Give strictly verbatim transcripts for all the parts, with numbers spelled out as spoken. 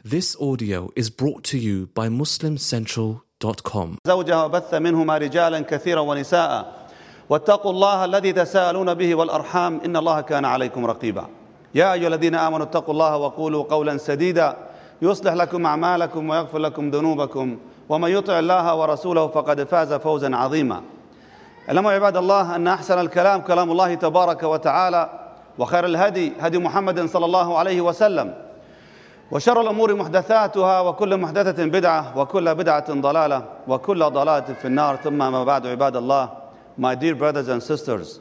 This audio is brought to you by muslim central dot com. زوجها وبث منهما رجالا كثيرا ونساء واتقوا الله الذي تساءلون به والأرحام إن الله كان عليكم رقيبا يا أيها الذين آمنوا اتقوا الله وقولوا قولا سديدا يصلح لكم أعمالكم ويغفر لكم ذنوبكم ومن يطع الله ورسوله فقد فاز فوزا عظيما. اعلموا عباد الله أن أحسن الكلام كلام الله تبارك وتعالى وخير الهدي هدي محمد صلى الله عليه وسلم وشر الأمور محدثاتها وكل محدثة بدعة وكل بدعة ضلالة وكل ضلالة في النار. ثم ما بعد عباد الله, my dear brothers and sisters,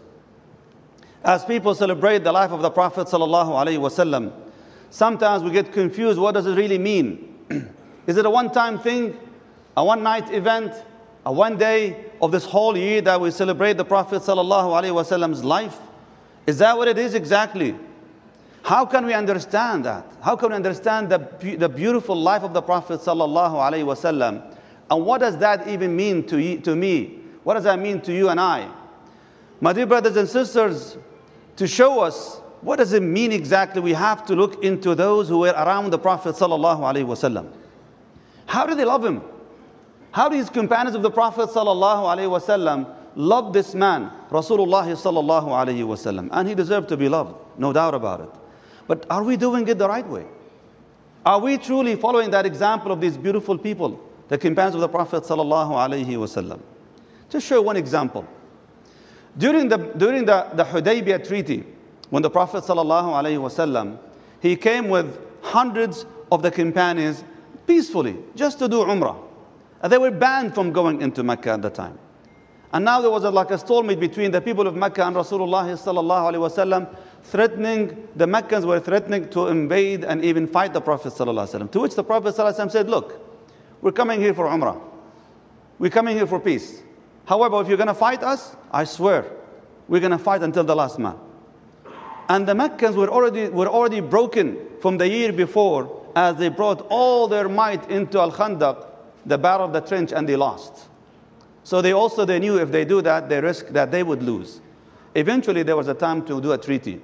as people celebrate the life of the Prophet sallallahu alaihi wasallam, sometimes we get confused. What does it really mean? Is it a one-time thing, a one-night event, a one day of this whole year that we celebrate the Prophet sallallahu alaihi wasallam's life? Is that what it is exactly? How can we understand that? How can we understand the, the beautiful life of the Prophet sallallahu alaihi wasallam? And what does that even mean to, you, to me? What does that mean to you and I? My dear brothers and sisters, to show us what does it mean exactly, we have to look into those who were around the Prophet sallallahu alaihi wasallam. How did they love him? How did his companions of the Prophet sallallahu alaihi wasallam love this man, Rasulullah sallallahu alaihi wasallam? And he deserved to be loved, no doubt about it. But are we doing it the right way? Are we truly following that example of these beautiful people, the companions of the Prophet sallallahu alaihi wasallam? Just show one example. During the during the, the Hudaybiyah treaty, when the Prophet sallallahu alaihi wasallam, he came with hundreds of the companions peacefully, just to do Umrah. And they were banned from going into Mecca at the time. And now there was a, like a stalemate between the people of Mecca and Rasulullah sallallahu alaihi wasallam, threatening, the Meccans were threatening to invade and even fight the Prophet sallallahu alaihi wasallam. To which the Prophet sallallahu alaihi wasallam said, look, we're coming here for Umrah. We're coming here for peace. However, if you're going to fight us, I swear, we're going to fight until the last man. And the Meccans were already, were already broken from the year before, as they brought all their might into Al-Khandaq, the battle of the trench, and they lost. So they also, they knew if they do that, they risk that they would lose. Eventually, there was a time to do a treaty.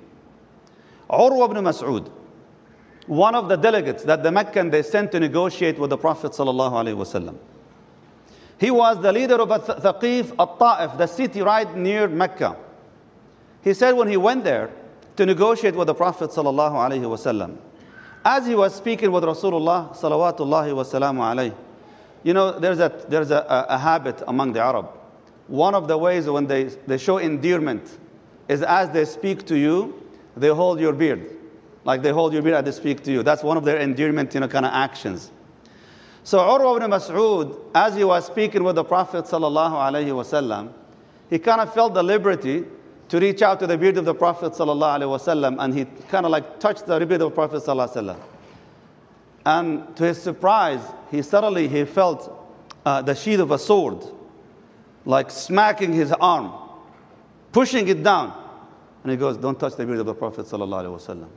Urwa ibn Mas'ud, one of the delegates that the Meccan they sent to negotiate with the Prophet sallallahu alaihi wasallam. He was the leader of Thaqif al-Ta'if, the city right near Mecca. He said when he went there to negotiate with the Prophet sallallahu alaihi wasallam, as he was speaking with Rasulullah salawatullahi wasalamu alayhi, you know, there's a there's a, a, a habit among the Arab. One of the ways when they, they show endearment is as they speak to you, they hold your beard. Like they hold your beard as they speak to you. That's one of their endearment, you know, kind of actions. So Urwa ibn Mas'ud, as he was speaking with the Prophet sallallahu alaihi wasallam, he kind of felt the liberty to reach out to the beard of the Prophet sallallahu alaihi wasallam, and he kind of like touched the beard of the Prophet sallallahu alaihi wasallam. And to his surprise, he suddenly he felt uh, the sheath of a sword, like smacking his arm, pushing it down. And he goes, don't touch the beard of the Prophet sallallahu alaihi wasallam.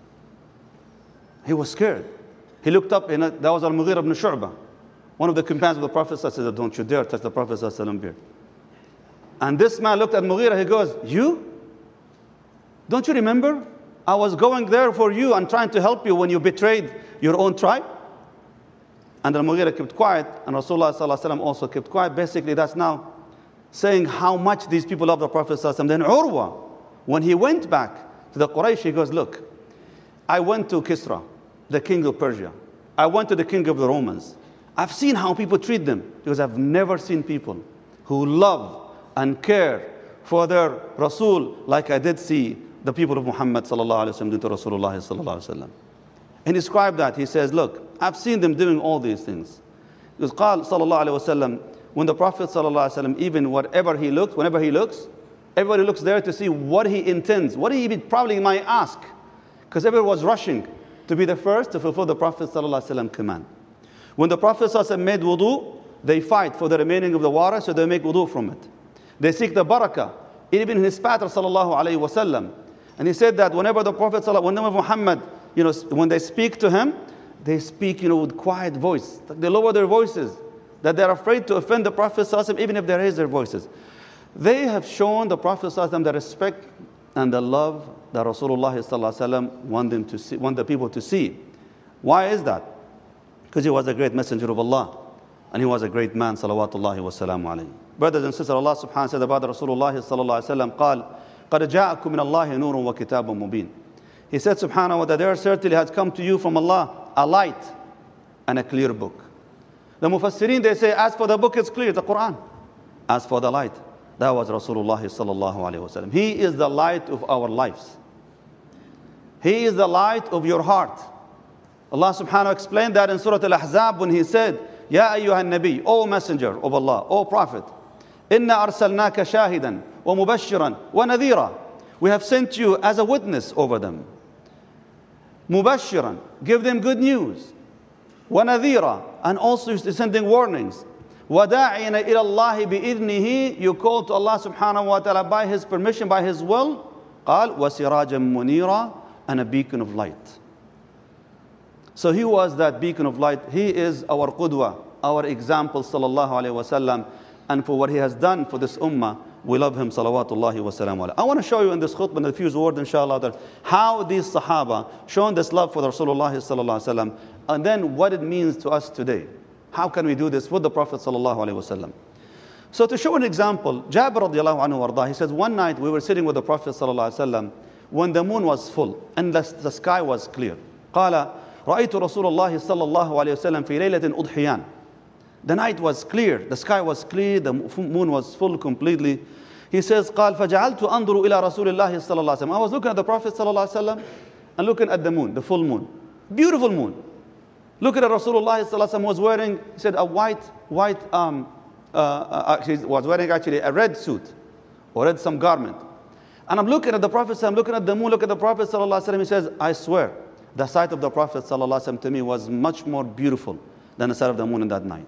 He was scared. He looked up, and that was Al-Mughira ibn Shu'bah, one of the companions of the Prophet sallallahu alaihi wasallam, said, don't you dare touch the Prophet sallallahu alaihi wasallam beard. And this man looked at Mughira, he goes, you? Don't you remember? I was going there for you and trying to help you when you betrayed your own tribe. And Al-Mughira kept quiet, and Rasulullah sallallahu alaihi wasallam also kept quiet. Basically, that's now saying how much these people love the Prophet sallallahu alaihi wasallam. Then Urwa, when he went back to the Quraysh, he goes, look, I went to Kisra, the king of Persia. I went to the king of the Romans. I've seen how people treat them, because I've never seen people who love and care for their Rasul like I did see the people of Muhammad sallallahu alaihi wasallam do to Rasulullah sallallahu alaihi wasallam. And he described that. He says, look, I've seen them doing all these things. Because قال sallallahu alaihi wasallam, when the Prophet sallallahu alaihi wasallam, even whatever he looks, whenever he looks, everybody looks there to see what he intends, what he probably might ask. Because everyone was rushing to be the first to fulfill the Prophet sallallahu alaihi wasallam command. When the Prophet sallallahu alaihi wasallam made wudu, they fight for the remaining of the water, so they make wudu from it. They seek the barakah, even in his pattern sallallahu alaihi wasallam. And he said that whenever the Prophet sallallahu, whenever Muhammad, you know, when they speak to him, they speak, you know, with quiet voice. They lower their voices, that they're afraid to offend the Prophet sallallahu alaihi wasallam, even if they raise their voices. They have shown the Prophet sallallahu alaihi wasallam the respect and the love that Rasulullah sallallahu alaihi wasallam want them to see, want the people to see. Why is that? because he was a great messenger of Allah. And he was a great man, salawatullahi wa salamu alayhi. Brothers and sisters, Allah subhanahu wa ta'ala said about Rasulullah sallallahu alayhi wa sallam, قال قَدْ جَاءَكُم مِّنَ اللَّهِ نُورٌ وَكِتَابٌ مُبِينٌ. He said subhanahu wa ta'ala, there certainly has come to you from Allah a light and a clear book. The Mufassirin, they say, as for the book, it's clear, the Quran. As for the light, that was Rasulullah sallallahu alayhi wa sallam. He is the light of our lives. He is the light of your heart. Allah subhanahu wa ta'ala explained that in Surah Al-Ahzab when he said, Ya ayyuhan nabi, O messenger of Allah, O prophet, inna arsalnaka shahidan wa mubashiran wa nadhira. We have sent you as a witness over them. Mubashiran, give them good news. Wa nadhira, and also sending warnings. Wa da'ina ila Allah bi'idhnihi, you call to Allah subhanahu wa ta'ala by His permission, by His will. Qal wa sirajan munira, and a beacon of light. So he was that beacon of light. He is our qudwa, our example, sallallahu alayhi wa sallam. And for what he has done for this ummah, we love him, salawatullahi wa sallam alayhi. I want to show you in this khutbah, in a few words, inshallah, that how these sahaba shown this love for Rasulullah sallallahu alayhi wa sallam, and then what it means to us today. How can we do this with the Prophet sallallahu alayhi wa sallam? So to show an example, Jabir radiallahu anhu warda, he says, one night we were sitting with the Prophet sallallahu alayhi wa sallam when the moon was full and the, the sky was clear. قال رأيت رسول الله صلى الله عليه وسلم في ليلة أضحيان. The night was clear, the sky was clear, the moon was full completely. He says, قال فجعلت أنظر إلى رسول الله صلى الله عليه وسلم. I was looking at the Prophet صلى الله عليه وسلم and looking at the moon, the full moon. Beautiful moon. Looking at Rasulullah صلى الله عليه وسلم was wearing, he said, a white, white, um, uh, actually was wearing actually a red suit or red some garment. And I'm looking at the Prophet, I'm looking at the moon, look at the Prophet صلى الله عليه وسلم. He says, I swear, the sight of the Prophet ﷺ to me was much more beautiful than the sight of the moon in that night.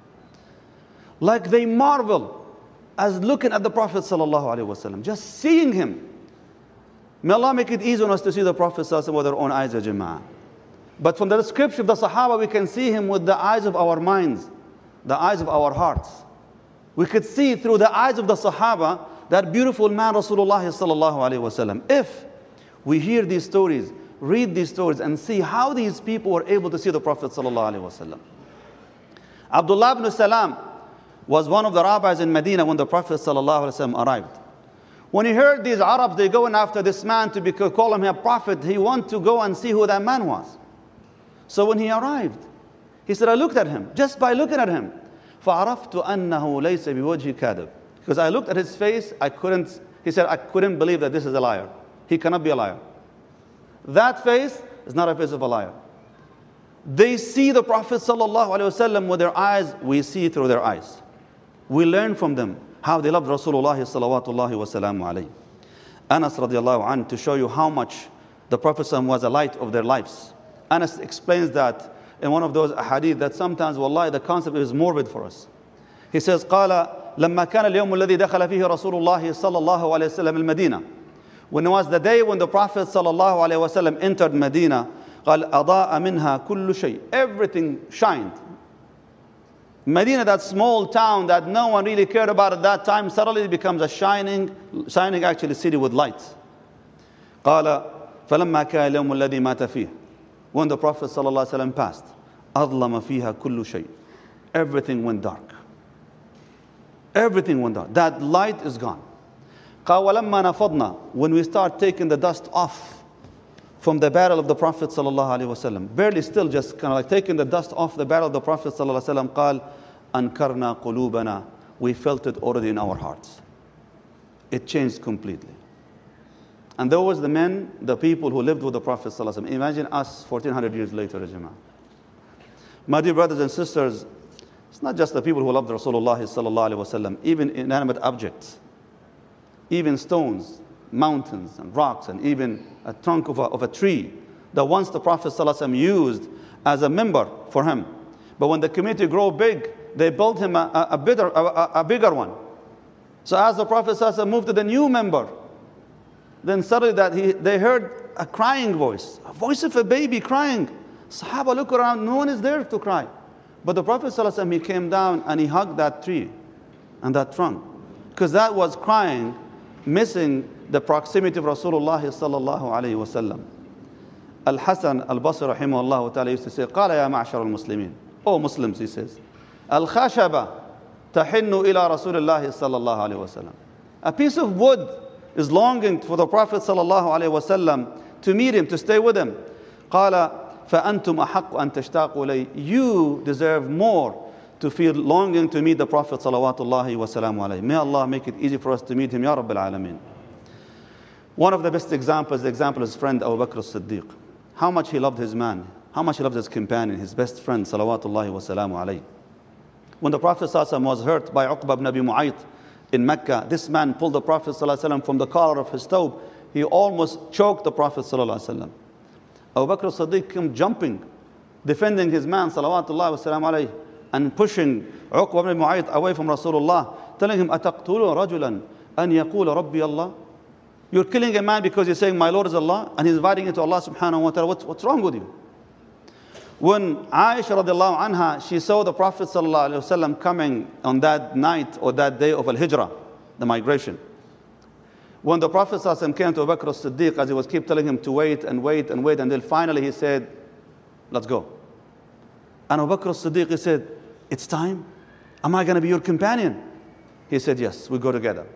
Like they marvel as looking at the Prophet ﷺ, just seeing him. May Allah make it easy on us to see the Prophet ﷺ with our own eyes, ya Jama'ah. But from the description of the Sahaba, we can see him with the eyes of our minds, the eyes of our hearts. We could see through the eyes of the Sahaba that beautiful man, Rasulullah ﷺ. If we hear these stories, read these stories and see how these people were able to see the Prophet ﷺ. Abdullah ibn Salam was one of the rabbis in Medina when the Prophet ﷺ arrived. When he heard these Arabs, they going after this man to be, call him a prophet, he wanted to go and see who that man was. So when he arrived, he said, I looked at him, just by looking at him. فَعَرَفْتُ أَنَّهُ لَيْسَ بِوَجْهِ كَاذِبٍ. Because I looked at his face, I couldn't, he said, I couldn't believe that this is a liar. He cannot be a liar. That face is not a face of a liar. They see the Prophet ﷺ with their eyes, we see through their eyes. We learn from them how they loved Rasulullah salawatullahi wa salamu alayhi. Anas radiallahu anhu, to show you how much the Prophet ﷺ was a light of their lives. Anas explains that in one of those hadith that sometimes, wallahi, the concept is morbid for us. He says, قال لما كان اليوم الذي دخل فيه رسول الله صلى الله عليه وسلم المدينة. When it was the day when the Prophet sallallahu alaihi wasallam entered Medina, قال أضاء منها كل شيء. Everything shined. Medina, that small town that no one really cared about at that time, suddenly it becomes a shining, shining actually city with light. قال فلما كان اليوم الذي مات فيه. When the Prophet sallallahu alaihi wasallam passed, أظلم فيها كل شيء. Everything went dark. Everything went dark. That light is gone. When we start taking the dust off from the barrel of the Prophet sallallahu alaihi wasallam, barely still just kind of like taking the dust off the barrel of the Prophet sallallahu alaihi wasallam, قال أنكرنا قلوبنا. We felt it already in our hearts. It changed completely. And those the men, the people who lived with the Prophet sallallahu alaihi wasallam. Imagine us fourteen hundred years later, Jama'ah. My dear brothers and sisters, it's not just the people who loved Rasulullah sallallahu alaihi wasallam, even inanimate objects. Even stones, mountains and rocks, and even a trunk of a, of a tree that once the Prophet ﷺ used as a member for him. But when the community grew big, they built him a, a, a, bigger, a, a bigger one. So as the Prophet ﷺ moved to the new member, then suddenly that he, they heard a crying voice, a voice of a baby crying. Sahaba look around, no one is there to cry. But the Prophet ﷺ, he came down and he hugged that tree and that trunk, because that was crying, missing the proximity of Rasulullah sallallahu alayhi wasallam. Al-Hasan al-Basri rahimahullah ta'ala used to say, قال يا معشر المسلمين. Oh Muslims, he says, الخشبة تحن إلى رسول الله صلى الله عليه وسلم. A piece of wood is longing for the Prophet صلى الله عليه وسلم to meet him, to stay with him. قال فأنتم أحق أن تشتاقوا إليه. You deserve more to feel longing to meet the Prophet صلوات الله وسلامه عليه. May Allah make it easy for us to meet him, Ya Rabbil Alameen. One of the best examples, the example is his friend Abu Bakr as-Siddiq. How much he loved his man, how much he loved his companion, his best friend, salawatullahi wa salamu alayhi. When the Prophet ﷺ was hurt by Uqba ibn Abi Mu'ayt in Mecca, this man pulled the Prophet ﷺ from the collar of his thobe. He almost choked the Prophet ﷺ. Abu Bakr as-Siddiq came jumping, defending his man, salawatullahi wa salamu alayhi, and pushing Uqba ibn Abi Mu'ayt away from Rasulullah, telling him, أَتَقْتُلُ رَجُلًا أَنْ يَقُولَ رَبِّيَ اللَّهِ. You're killing a man because you're saying, my Lord is Allah, and he's inviting you to Allah subhanahu wa ta'ala. What's, what's wrong with you? When Aisha radiallahu anha, she saw the Prophet sallallahu alayhi wa sallam coming on that night or that day of Al-Hijrah, the migration. When the Prophet sallallahu alayhi wa sallam came to Abu Bakr as-Siddiq, as he was keep telling him to wait and wait and wait, until finally he said, let's go. And Abu Bakr as-Siddiq, he said, it's time? Am I going to be your companion? He said, yes, we go together.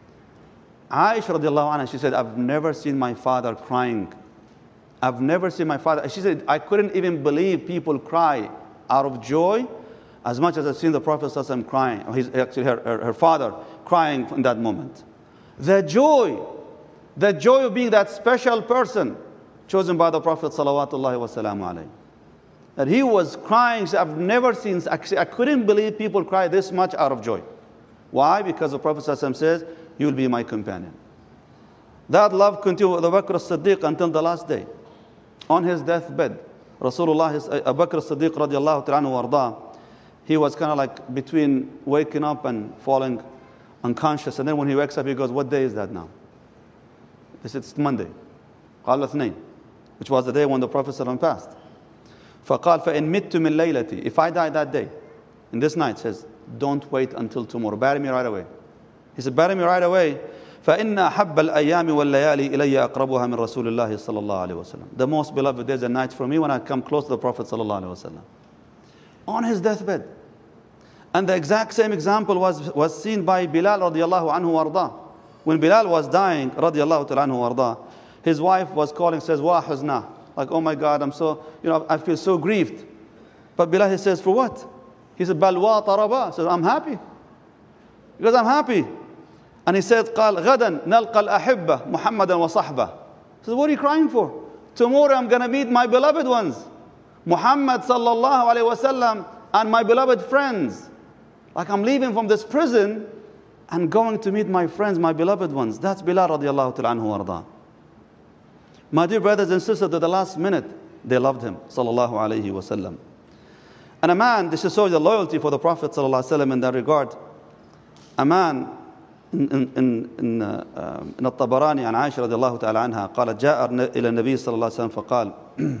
Aisha radiallahu anha, she said, I've never seen my father crying. I've never seen my father. She said, I couldn't even believe people cry out of joy as much as I've seen the Prophet sallallahu alaihi wasallam crying, or his, actually her, her, her father crying in that moment. The joy, the joy of being that special person chosen by the Prophet sallallahu wa sallam alayhi. That he was crying. I've never seen, actually, I couldn't believe people cry this much out of joy. Why? Because the Prophet sallallahu alaihi wasallam says, you will be my companion. That love continued with Abu Bakr as-Siddiq until the last day. On his deathbed, Rasulullah, Abu Bakr as-Siddiq radiallahu ta'ala anhu warda, he was kind of like between waking up and falling unconscious. And then when he wakes up, he goes, what day is that now? He said, it's Monday. قال الاثنين, which was the day when the Prophet ﷺ passed. فقال فإن مت من ليلتي. If I die that day, in this night, says, don't wait until tomorrow. Bury me right away. He said, bury me right away. فَإِنَّ أَحَبَّ الْأَيَّامِ وَاللَّيَالِي إِلَيَّ أَقْرَبُهَا مِنْ رَسُولِ اللَّهِ صَلَّى اللَّهُ عَلَيْهِ وَسَلَّمَ. The most beloved days and nights for me when I come close to the Prophet صلى الله عليه وسلم. On his deathbed. And the exact same example was, was seen by Bilal radiallahu anhu warda. When Bilal was dying, radiallahu ta'ala anhu warda, his wife was calling, says, wa huzna. Like, oh my God, I'm so, you know, I feel so grieved. But Bilal, he says, for what? He said, bal wa taraba. Says, I'm happy. Because I'm happy. And he said, قال غدا نلقى الأحبة محمدا وصحبه. He said, what are you crying for? Tomorrow I'm going to meet my beloved ones, Muhammad sallallahu alayhi wa sallam, and my beloved friends. Like I'm leaving from this prison and going to meet my friends, my beloved ones. That's Bilal radiallahu ta'ala anhu warda. My dear brothers and sisters, to the last minute, they loved him, sallallahu alayhi wa sallam. And a man, this shows the loyalty for the Prophet sallallahu alayhi wa sallam in that regard. A man in in in in الطبراني عن عائشة رضي الله تعالى عنها قالت جاء إلى النبي صلى الله عليه وسلم فقال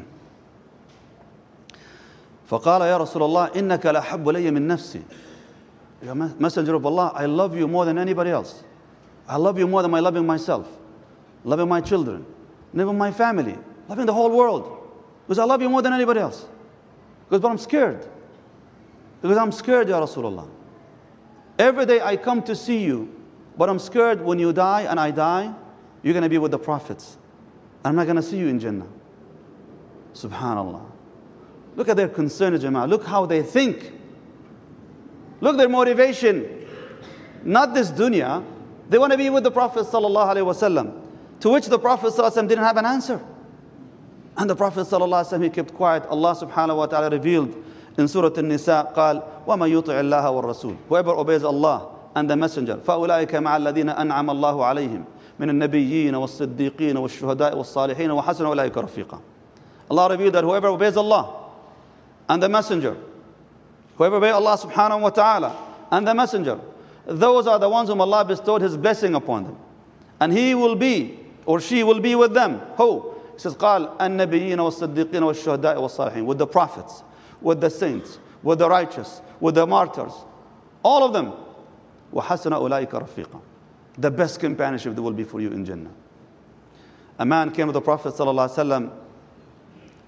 فقال يا رسول الله إنك لأحب لي من نفسي. Messenger of Allah, I love you more than anybody else. I love you more than my loving myself, loving my children, loving my family, loving the whole world. Because I love you more than anybody else. Because but I'm scared. Because I'm scared, Ya Rasulullah. Every day I come to see you, but I'm scared when you die and I die, you're going to be with the prophets. I'm not going to see you in Jannah. Subhanallah. Look at their concern, Jama'ah. Look how they think. Look their motivation. Not this dunya. They want to be with the Prophet sallallahu alaihi wasallam. To which the Prophet sallallahu alaihi wasallam didn't have an answer. And the Prophet sallallahu alaihi wasallam, he kept quiet. Allah subhanahu wa ta'ala revealed in Surah An-Nisa, قال وَمَا يُطِعِ اللَّهَ وَالرَّسُولِ. Whoever obeys Allah and the Messenger, فَأُولَٰئِكَ مَعَ الَّذِينَ أَنْعَمَ اللَّهُ عَلَيْهِمْ مِنَ النَّبِيِّينَ وَالصِّدِّيقِينَ وَالشُّهَدَاءِ وَالصَّالِحِينَ وَحَسُنَ أُولَٰئِكَ رَفِيقًا. Allah revealed that whoever obeys Allah and the Messenger, whoever obeys Allah subhanahu wa ta'ala and the Messenger, those are the ones whom Allah bestowed His blessing upon them. And he will be, or she will be with them. Who? He says, قال النبيين والصديقين والشهداء والصالحين. With the prophets, with the saints, with the righteous, with the martyrs. All of them. وَحَسَنَ أُولَٰئِكَ رَفِيقًا. The best companionship that will be for you in Jannah. A man came to the Prophet sallallahu alaihi wasallam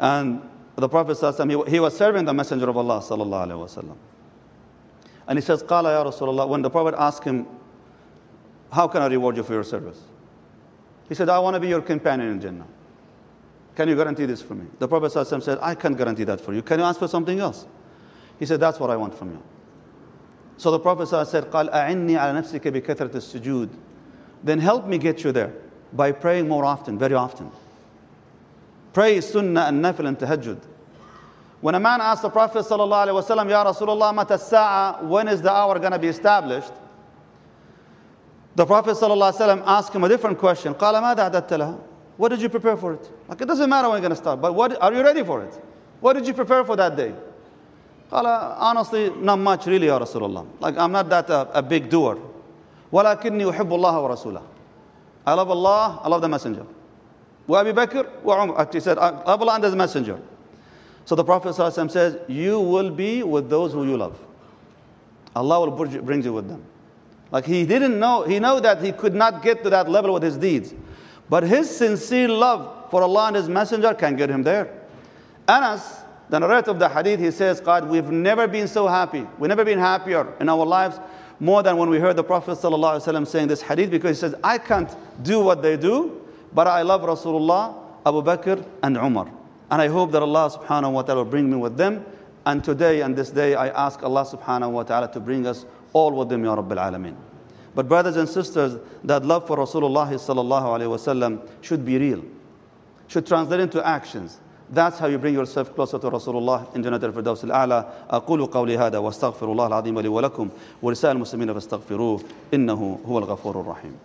And the Prophet ﷺ, he, he was serving the Messenger of Allah sallallahu alaihi wasallam. And he says, Qala ya Rasulullah, when the Prophet asked him, how can I reward you for your service? He said, I want to be your companion in Jannah. Can you guarantee this for me? The Prophet ﷺ said, I can't guarantee that for you. Can you ask for something else? He said, that's what I want from you. So the Prophet ﷺ said, قال أعني على نفسك بكثرة السجود. Then help me get you there by praying more often, very often. Pray sunnah and nafil and tahajjud. When a man asked the Prophet sallallahu alaihi wasallam, Ya Rasulullah, mata as-sa'a, when is the hour going to be established? The Prophet sallallahu alaihi wasallam asked him a different question. قال ماذا أعددت لها? What did you prepare for it? Like, it doesn't matter when you're going to start, but what are you ready for it? What did you prepare for that day? قال, honestly, not much really, Ya Rasulullah. Like, I'm not that a, a big doer. ولكني أحب الله ورسوله. I love Allah, I love the Messenger. وأبي بكر وعمر. Actually, he said, I love Allah and the Messenger. So the Prophet ﷺ says, you will be with those who you love. Allah will bring you with them. Like, he didn't know, he knew that he could not get to that level with his deeds. But his sincere love for Allah and His Messenger can get him there. Anas, the narrator of the hadith, he says, God, we've never been so happy. We've never been happier in our lives more than when we heard the Prophet ﷺ saying this hadith, because he says, I can't do what they do, but I love Rasulullah, Abu Bakr and Umar. And I hope that Allah subhanahu wa ta'ala will bring me with them. And today and this day, I ask Allah subhanahu wa ta'ala to bring us all with them, Ya Rabbil Alameen. But brothers and sisters, that love for Rasulullah sallallahu alayhi wa sallam should be real, should translate into actions. That's how you bring yourself closer to Rasulullah in Jannat al-Firdaus al-A'la. أقول قولي هذا واستغفر الله العظيم لي ولكم ولسائر المسلمين فاستغفروه إنه هو الغفور الرحيم.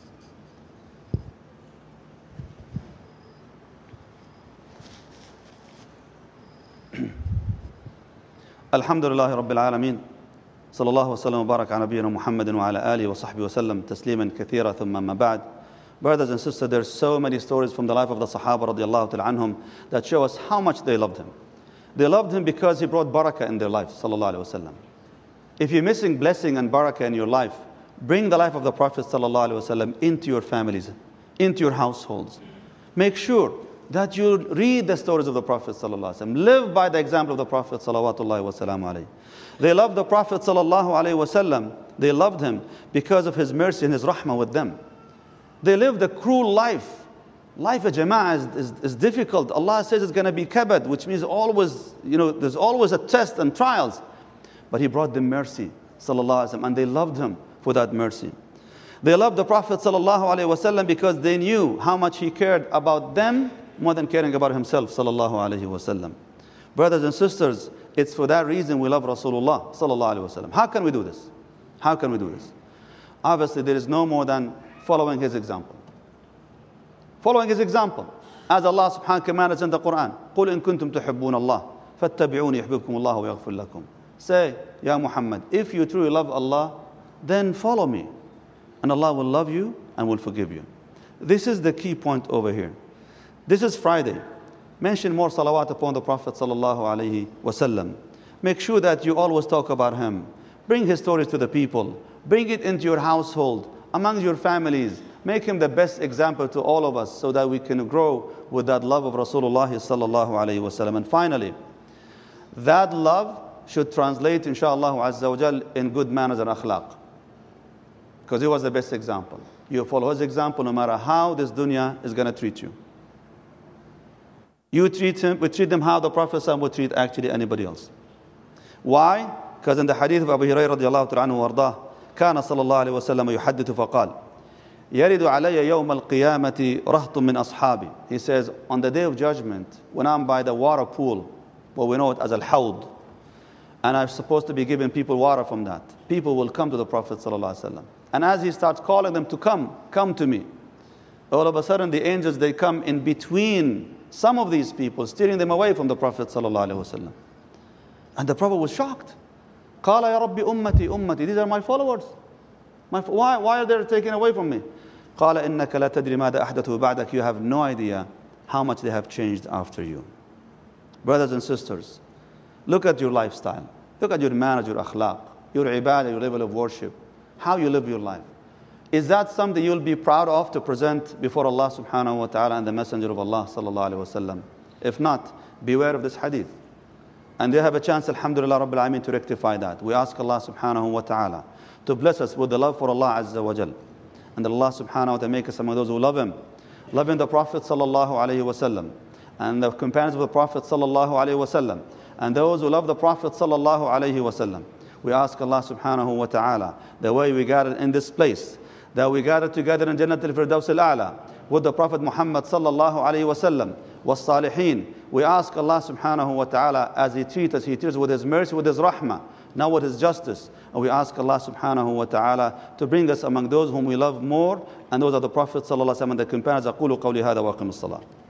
الحمد لله رب العالمين صلى الله وسلم وبارك على نبينا محمد وعلى آله وصحبه وسلم تسليما كثيرا ثم ما بعد. Brothers and sisters, there's so many stories from the life of the Sahaba radiallahu ta'ala anhum that show us how much they loved him. They loved him because he brought barakah in their life, sallallahu alayhi wa sallam. If you're missing blessing and barakah in your life, bring the life of the Prophet sallallahu alayhi wa sallam into your families, into your households. Make sure that you read the stories of the Prophet sallallahu alayhi wa sallam. Live by the example of the Prophet sallallahu wa sallam alayhi. They loved the Prophet sallallahu alayhi wa sallam. They loved him because of his mercy and his rahmah with them. They lived a cruel life. Life of jama'ah is, is, is difficult. Allah says it's going to be kabad, which means always, you know, there's always a test and trials. But he brought them mercy, sallallahu alayhi wa sallam, and they loved him for that mercy. They loved the Prophet sallallahu alayhi wa sallam because they knew how much he cared about them more than caring about himself, sallallahu alayhi wa sallam. Brothers and sisters, it's for that reason we love Rasulullah, sallallahu alayhi wa sallam. How can we do this? How can we do this? Obviously, there is no more than following his example. Following his example. As Allah subhanahu wa ta'ala commanded in the Quran, قُلْ إِن كُنْتُمْ تُحِبُّونَ اللَّهِ فَاتَّبِعُونِ يُحْبِبْكُمُ اللَّهُ وَيَغْفِرْ لَكُمْ. Say, Ya Muhammad, if you truly love Allah, then follow me. And Allah will love you and will forgive you. This is the key point over here. This is Friday. Mention more salawat upon the Prophet sallallahu alayhi wa sallam. Make sure that you always talk about him. Bring his stories to the people. Bring it into your household, among your families. Make him the best example to all of us so that we can grow with that love of Rasulullah sallallahu alayhi wa sallam. And finally, that love should translate, inshaAllah azza wa jal, in good manners and akhlaq. Because he was the best example. You follow his example no matter how this dunya is going to treat you. You treat him, we treat them how the Prophet would treat actually anybody else. Why? Because in the hadith of Abu Hurairah radiallahu ta'ala anhu wardah, كان صلى الله عليه وسلم يحدث فقال يرد علي يوم القيامة رهط من أصحابي. He says, on the day of judgment, when I'm by the water pool, what we know it as al-hawd, and I'm supposed to be giving people water from that, people will come to the Prophet sallallahu alaihi wasallam. And as he starts calling them to come, come to me, all of a sudden the angels, they come in between some of these people, steering them away from the Prophet sallallahu alaihi wasallam. And the Prophet was shocked. قال يا ربي أمتي أمتي. These are my followers. My, why, why are they taken away from me? قال إنك لا تدري ماذا أحدثوا بعدك. You have no idea how much they have changed after you. Brothers and sisters, look at your lifestyle. Look at your manners, your akhlaq, your ibadah, your level of worship, how you live your life. Is that something you'll be proud of to present before Allah subhanahu wa ta'ala and the Messenger of Allah sallallahu alayhi wa sallam? If not, beware of this hadith. And they have a chance, alhamdulillah Rabbil Alameen, to rectify that. We ask Allah subhanahu wa ta'ala to bless us with the love for Allah Azza wa Jal. And Allah subhanahu wa ta'ala make us among those who love Him, loving the Prophet sallallahu alayhi wa sallam, and the companions of the Prophet sallallahu alayhi wa sallam, and those who love the Prophet sallallahu alayhi wa sallam. We ask Allah subhanahu wa ta'ala, the way we gathered in this place, that we gathered together in Jannat al-Firdaus al-A'la with the Prophet Muhammad sallallahu alayhi wa sallam, was salihin. We ask Allah subhanahu wa ta'ala, as He treats us, He treats us with His mercy, with His rahmah, not with His justice. And we ask Allah subhanahu wa ta'ala to bring us among those whom we love more, and those are the Prophet sallallahu alayhi wa sallam and the companions. أقول قولي هذا وأقم الصلاة.